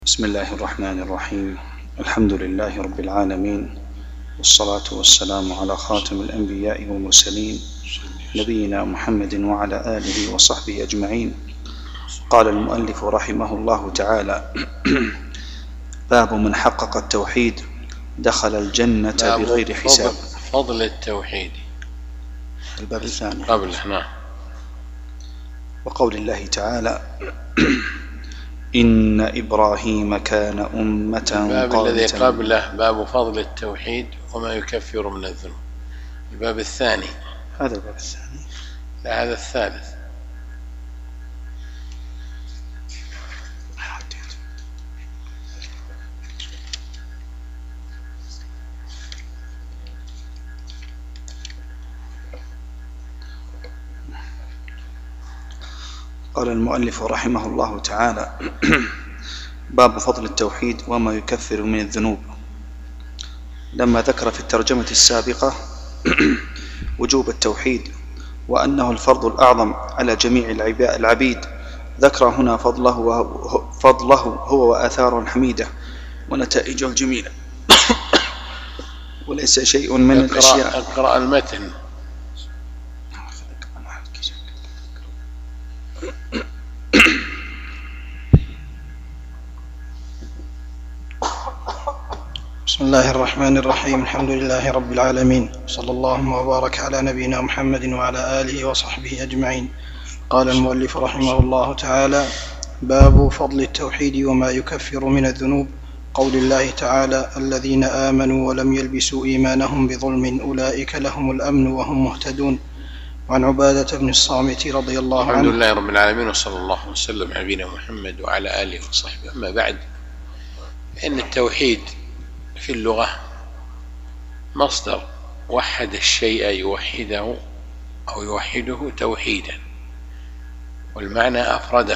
بسم الله الرحمن الرحيم. الحمد لله رب العالمين، والصلاة والسلام على خاتم الأنبياء والمرسلين نبينا محمد وعلى آله وصحبه أجمعين. قال المؤلف رحمه الله تعالى: باب من حقق التوحيد دخل الجنة بغير حساب. فضل التوحيد الباب الثاني قبله. نعم. وقول الله تعالى: إن إبراهيم كان أمة الباب الذي قبله باب فضل التوحيد وما يكفر من الذنوب. الباب الثاني. هذا الباب الثاني. لا، هذا الثالث. قال المؤلف رحمه الله تعالى: باب فضل التوحيد وما يكفر من الذنوب. لما ذكر في الترجمة السابقة وجوب التوحيد وأنه الفرض الأعظم على جميع العبيد، ذكر هنا فضله هو وآثاره الحميدة ونتائجه الجميلة، وليس شيء من الأشياء. اقرأ المتن. بسم الله الرحمن الرحيم. الحمد لله رب العالمين، صلى الله وبارك على نبينا محمد وعلى آله وصحبه أجمعين. قال المؤلف رحمه الله تعالى: باب فضل التوحيد وما يكفر من الذنوب. قول الله تعالى: الذين آمنوا ولم يلبسوا إيمانهم بظلم أولئك لهم الأمن وهم مهتدون. وعن عبادة بن الصامت رضي الله عنه. الحمد لله رب العالمين، وصلى الله وسلم على نبينا محمد وعلى آله وصحبه. أما بعد، فإن التوحيد في اللغة مصدر وحد الشيء يوحده أو يوحده توحيدا، والمعنى أفرده.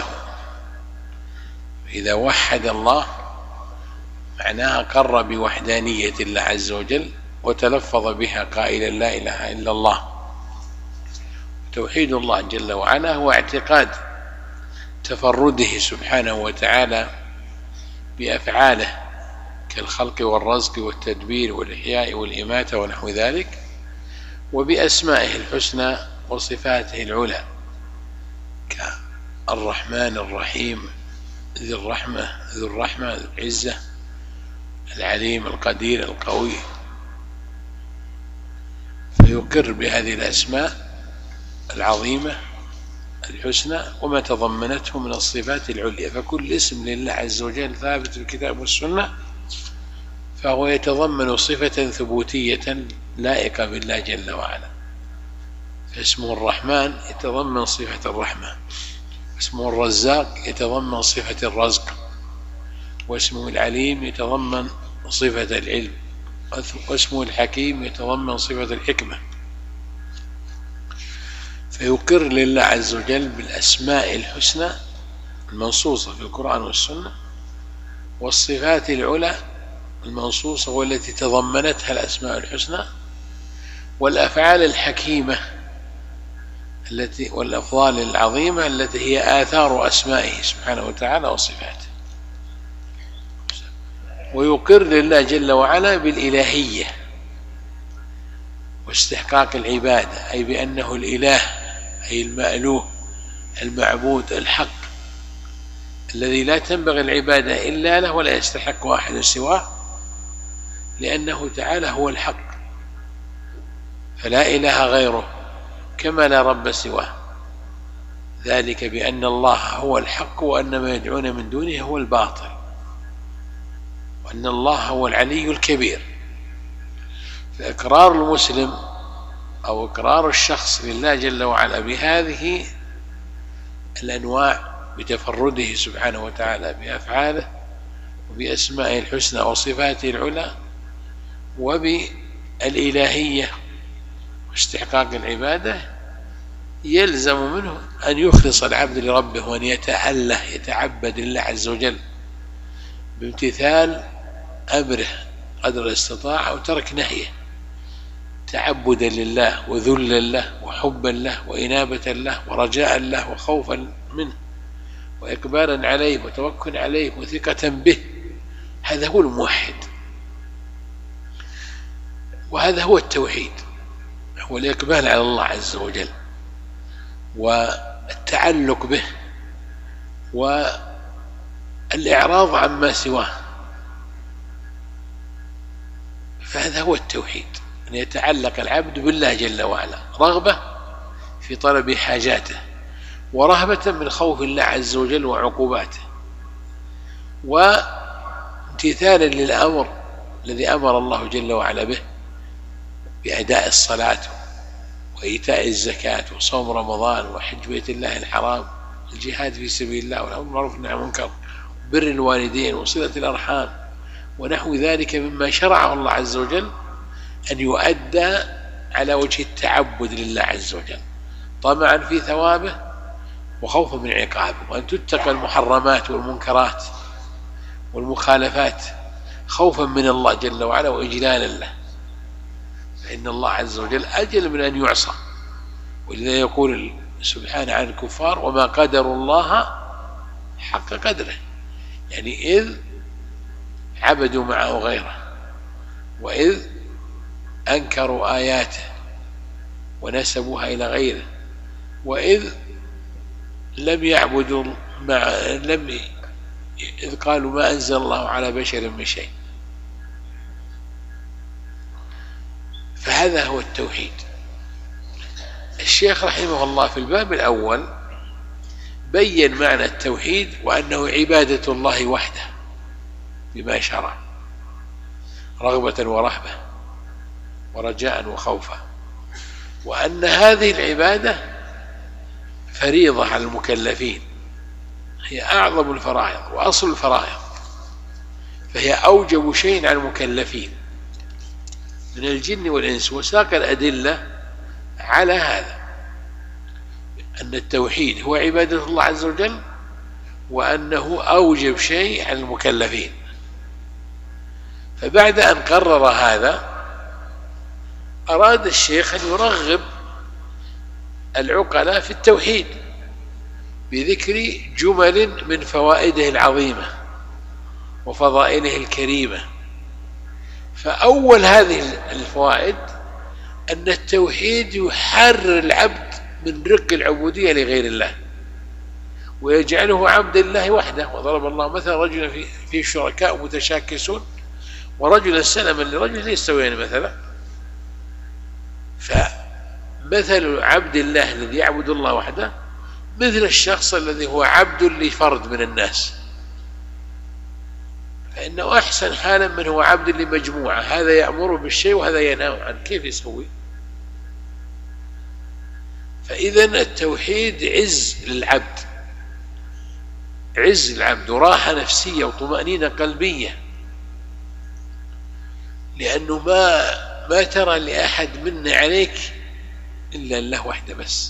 إذا وحد الله معناها قر بوحدانية الله عز وجل وتلفظ بها قائلا لا إله إلا الله. توحيد الله جل وعلا هو اعتقاد تفرده سبحانه وتعالى بأفعاله كالخلق والرزق والتدبير والإحياء والإماتة ونحو ذلك، وبأسمائه الحسنى وصفاته العلى كالرحمن الرحيم، ذو الرحمة ذو العزة، العليم القدير القوي، فيقر بهذه الأسماء العظيمة الحسنى وما تضمنته من الصفات العليا. فكل اسم لله عز وجل ثابت في الكتاب والسنة فهو يتضمن صفة ثبوتية لائقة بالله جل وعلا. فاسمه الرحمن يتضمن صفة الرحمة، اسمه الرزاق يتضمن صفة الرزق، واسمه العليم يتضمن صفة العلم، واسمه الحكيم يتضمن صفة الحكمة. فيقر لله عز وجل بالأسماء الحسنى المنصوصة في القرآن والسنة، والصفات العلى المنصوصة والتي تضمنتها الأسماء الحسنى، والأفعال الحكيمة والأفضال العظيمة التي هي آثار أسمائه سبحانه وتعالى وصفاته. ويقر لله جل وعلا بالإلهية واستحقاق العبادة، أي بأنه الإله، أي المألوه المعبود الحق الذي لا تنبغي العبادة إلا له ولا يستحق أحد سواه، لأنه تعالى هو الحق فلا إله غيره كما لا رب سواه. ذلك بأن الله هو الحق وأن ما يدعون من دونه هو الباطل، وأن الله هو العلي الكبير. فإقرار المسلم أو إقرار الشخص لله جل وعلا بهذه الأنواع بتفرده سبحانه وتعالى بأفعاله وبأسمائه الحسنى وصفاته العلى وبالإلهية واستحقاق العبادة، يلزم منه أن يخلص العبد لربه وأن يتأله يتعبد لله عز وجل بامتثال أمره قدر الاستطاعة وترك نهيه، تعبدا لله وذلا له وحبا له وإنابة له ورجاء له وخوفا منه وإقبالا عليه وتوكل عليه وثقة به، هذا هو الموحد، وهذا هو التوحيد، هو الإقبال على الله عز وجل والتعلق به والإعراض عما سواه. فهذا هو التوحيد، أن يتعلق العبد بالله جل وعلا، رغبة في طلب حاجاته، ورهبة من خوف الله عز وجل وعقوباته، وامتثالا للأمر الذي أمر الله جل وعلا به بأداء الصلاة وإيتاء الزكاة وصوم رمضان وحج بيت الله الحرام، الجهاد في سبيل الله والأمر بالمعروف والنهي عن المنكر، بر الوالدين وصلة الأرحام ونحو ذلك مما شرعه الله عز وجل أن يؤدى على وجه التعبد لله عز وجل، طمعا في ثوابه وخوفا من عقابه، وأن تتقى المحرمات والمنكرات والمخالفات خوفا من الله جل وعلا وإجلالا له، فإن الله عز وجل أجل من أن يعصى. ولذا يقول سبحانه عن الكفار: وما قدروا الله حق قدره، يعني إذ عبدوا معه غيره، وإذ أنكروا آياته ونسبوها إلى غيره، وإذ لم يعبدوا إذ قالوا ما أنزل الله على بشر من شيء. فهذا هو التوحيد. الشيخ رحمه الله في الباب الأول بين معنى التوحيد، وأنه عبادة الله وحده بما شرع، رغبة ورهبة ورجاء وخوفا، وأن هذه العبادة فريضة على المكلفين، هي أعظم الفرائض وأصل الفرائض، فهي أوجب شيء على المكلفين من الجن والإنس. وساق الأدلة على هذا، أن التوحيد هو عبادة الله عز وجل، وأنه أوجب شيء على المكلفين. فبعد أن قرر هذا أراد الشيخ أن يرغب العقلاء في التوحيد بذكر جمل من فوائده العظيمة وفضائله الكريمة. فأول هذه الفوائد أن التوحيد يحرر العبد من رق العبودية لغير الله، ويجعله عبد الله وحده. وضرب الله مثلا رجلا في شركاء متشاكسون ورجلا سلما لرجل يستويان مثلا. فمثل عبد الله الذي يعبد الله وحده مثل الشخص الذي هو عبد لفرد من الناس، فإنه أحسن حالا من هو عبد لمجموعة، هذا يأمر بالشيء وهذا ينهى عنه، كيف يسوي؟ فإذا التوحيد عز للعبد، عز العبد وراحة نفسية وطمأنينة قلبية، لأنه ما ترى لأحد منا عليك إلا الله وحده بس،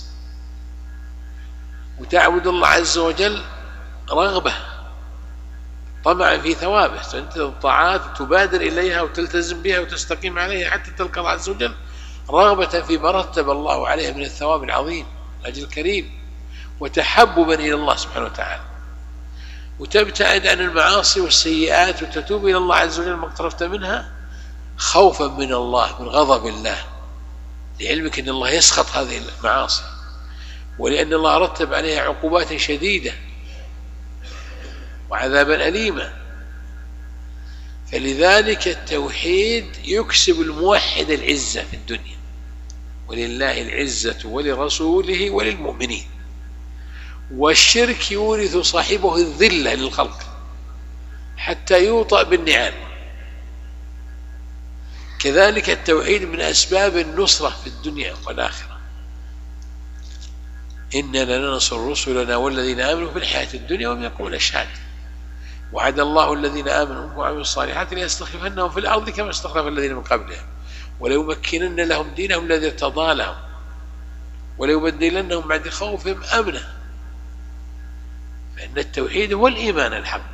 وتعبد الله عز وجل رغبة طمعا في ثوابه، فأنت الطاعات تبادر إليها وتلتزم بها وتستقيم عليها حتى تلقى الله عز وجل، رغبة فيما رتب الله عليها من الثواب العظيم الأجر الكريم، وتحببا إلى الله سبحانه وتعالى، وتبتعد عن المعاصي والسيئات وتتوب إلى الله عز وجل ما اقترفت منها، خوفا من الله، من غضب الله، لعلمك أن الله يسخط هذه المعاصي، ولأن الله رتب عليها عقوبات شديدة وعذابا أليما. فلذلك التوحيد يكسب الموحد العزة في الدنيا، ولله العزة ولرسوله وللمؤمنين، والشرك يورث صاحبه الذلة للخلق حتى يوطأ بالنعال. كذلك التوحيد من أسباب النصرة في الدنيا والآخرة، إنا لننصر رسلنا والذين آمنوا في الحياة الدنيا ويوم يقوم الأشهاد، وعد الله الذين آمنوا وعملوا الصالحات ليستخلفنهم في الأرض كما استخلف الذين من قبلهم وليمكنن لهم دينهم الذي ارتضى لهم وليبدلنهم بعد خوفهم أمنا. فإن التوحيد هو الإيمان الحق.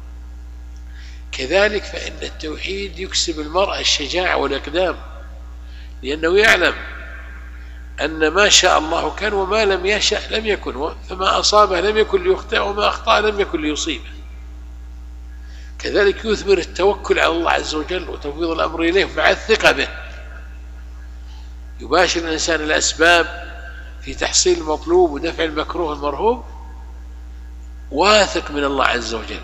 كذلك فإن التوحيد يكسب المرء الشجاعة والإقدام، لأنه يعلم أن ما شاء الله كان وما لم يشأ لم يكن، فما أصابه لم يكن ليخطئ وما أخطأ لم يكن ليصيبه. كذلك يثمر التوكل على الله عز وجل وتفويض الأمر إليه مع الثقة به. يباشر الإنسان الأسباب في تحصيل المطلوب ودفع المكروه المرهوب، واثق من الله عز وجل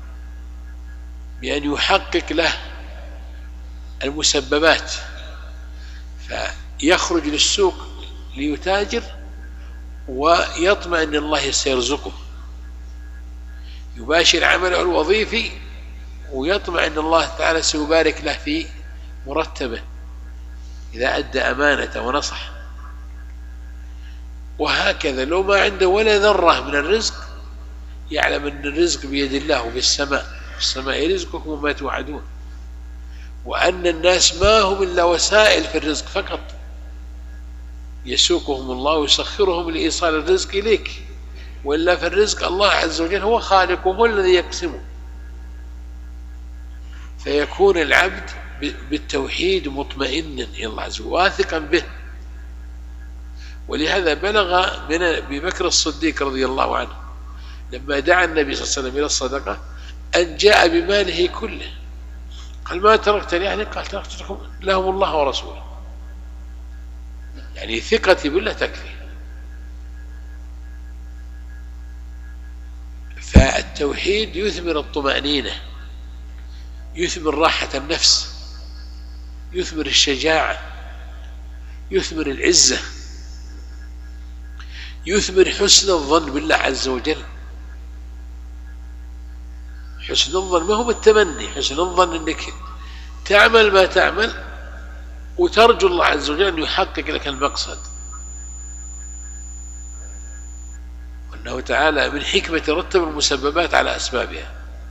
بأن يحقق له المسببات، فيخرج للسوق ليتاجر ويطمع أن الله سيرزقه. يباشر عمله الوظيفي ويطمع أن الله تعالى سيبارك له في مرتبه إذا أدى أمانته ونصح. وهكذا لو ما عنده ولا ذرة من الرزق يعلم أن الرزق بيد الله وفي السماء، في السماء رزقكم وما توعدون، وأن الناس ما هم إلا وسائل في الرزق فقط، يسوقهم الله ويسخرهم لإيصال الرزق إليك، وإلا في الرزق الله عز وجل هو خالقه هو الذي يقسمه. فيكون العبد بالتوحيد مطمئنا إلى الله عز وجل واثقا به. ولهذا بلغ من أبي بكر الصديق رضي الله عنه لما دعا النبي صلى الله عليه وسلم إلى الصدقة أن جاء بماله كله، قال ما تركت لأهلي؟ قال تركت لهم الله ورسوله. يعني ثقتي بالله تكفي. فالتوحيد يثمر الطمأنينة، يثمر راحة النفس، يثمر الشجاعة، يثمر العزة، يثمر حسن الظن بالله عز وجل. حسن الظن ما هو بالتمني، حسن الظن انك تعمل ما تعمل وترجو الله عز وجل أن يحقق لك المقصد، وأنه تعالى من حكمة رتب المسببات على أسبابها.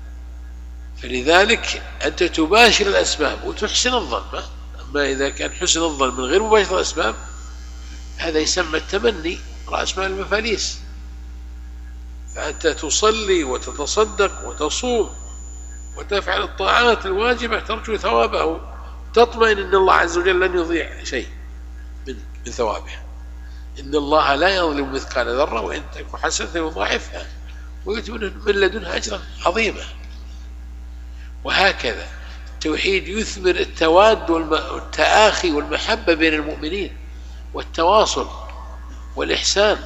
فلذلك أنت تباشر الأسباب وتحسن الظن. أما إذا كان حسن الظن من غير مباشرة الأسباب هذا يسمى التمني، رأس مال المفاليس. فأنت تصلي وتتصدق وتصوم وتفعل الطاعات الواجبة ترجو ثوابه، تطمئن أن الله عز وجل لن يضيع شيء من ثوابه. إن الله لا يظلم مثقال ذرة وإن تك حسنة يضاعفها ويؤتي من لدنها أجرا عظيما. وهكذا التوحيد يثمر التواد والتآخي والمحبة بين المؤمنين والتواصل والإحسان.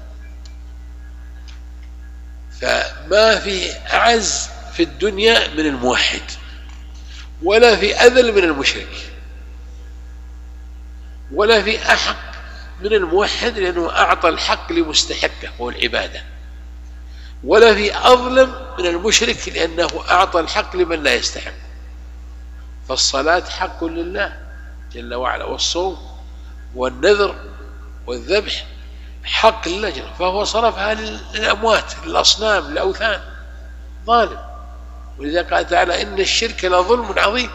فما في أعز في الدنيا من الموحد، ولا في أذل من المشرك، ولا في أحق من الموحد لأنه أعطى الحق لمستحقه وهو العبادة، ولا في أظلم من المشرك لأنه أعطى الحق لمن لا يستحق. فالصلاة حق لله جل وعلا، والصوم والنذر والذبح حق لله جل، فهو صرفها للأموات للأصنام للأوثان، ظالم. ولذا قال تعالى إن الشرك لظلم عظيم.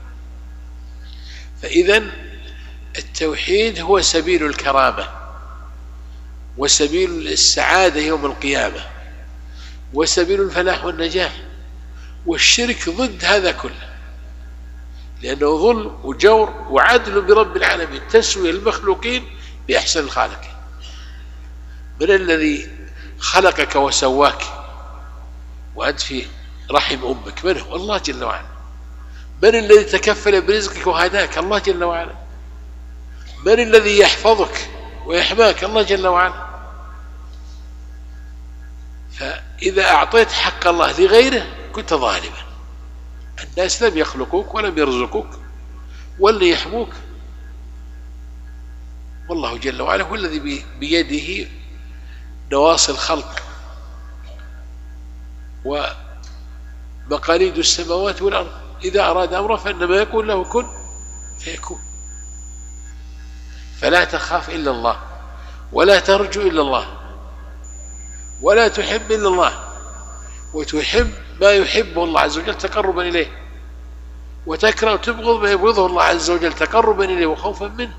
فإذا التوحيد هو سبيل الكرامة وسبيل السعادة يوم القيامة وسبيل الفلاح والنجاح، والشرك ضد هذا كله، لأنه ظلم وجور وعدل برب العالمين، تسوية المخلوقين بأحسن الخالق. من الذي خلقك وسواك وأنت في رحم أمك؟ من هو؟ الله جل وعلا. من الذي تكفل برزقك وهداك؟ الله جل وعلا. من الذي يحفظك ويحماك؟ الله جل وعلا. فإذا أعطيت حق الله لغيره كنت ظالما. الناس لم يخلقوك ولم يرزقوك ولم يحموك، والله جل وعلا هو الذي بيده نواصي الخلق ومقاليد السماوات والأرض. إذا أراد أمره فإنما يكون له كن فيكون. فلا تخاف إلا الله، ولا ترجو إلا الله، ولا تحب إلا الله، وتحب ما يحبه الله عز وجل تقربا إليه، وتكره وتبغض ما يبغضه الله عز وجل تقربا إليه وخوفا منه.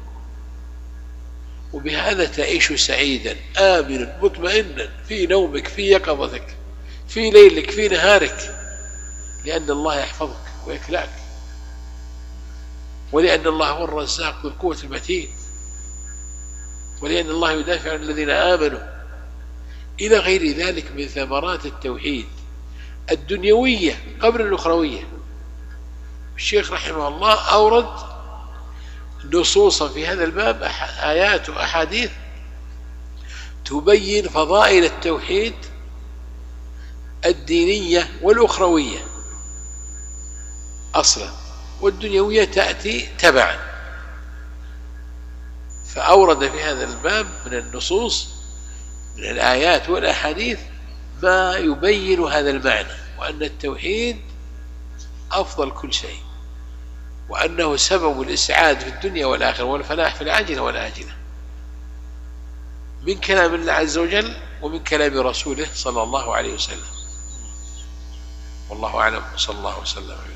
وبهذا تعيش سعيدا آمنا مطمئنا في نومك في يقظتك في ليلك في نهارك، لأن الله يحفظك ويكلاك، ولأن الله هو الرزاق ذو القوة المتين. ولأن الله يدافع عن الذين آمنوا، إلى غير ذلك من ثمرات التوحيد الدنيوية قبل الأخروية. الشيخ رحمه الله أورد نصوصا في هذا الباب، آيات وأحاديث تبين فضائل التوحيد الدينية والأخروية أصلا، والدنيوية تأتي تبعا. فأورد في هذا الباب من النصوص من الآيات والأحاديث ما يبين هذا المعنى، وأن التوحيد أفضل كل شيء، وأنه سبب الإسعاد في الدنيا والآخرة والفلاح في العاجلة والآجلة، من كلام الله عز وجل ومن كلام رسوله صلى الله عليه وسلم. والله أعلم، صلى الله وسلم.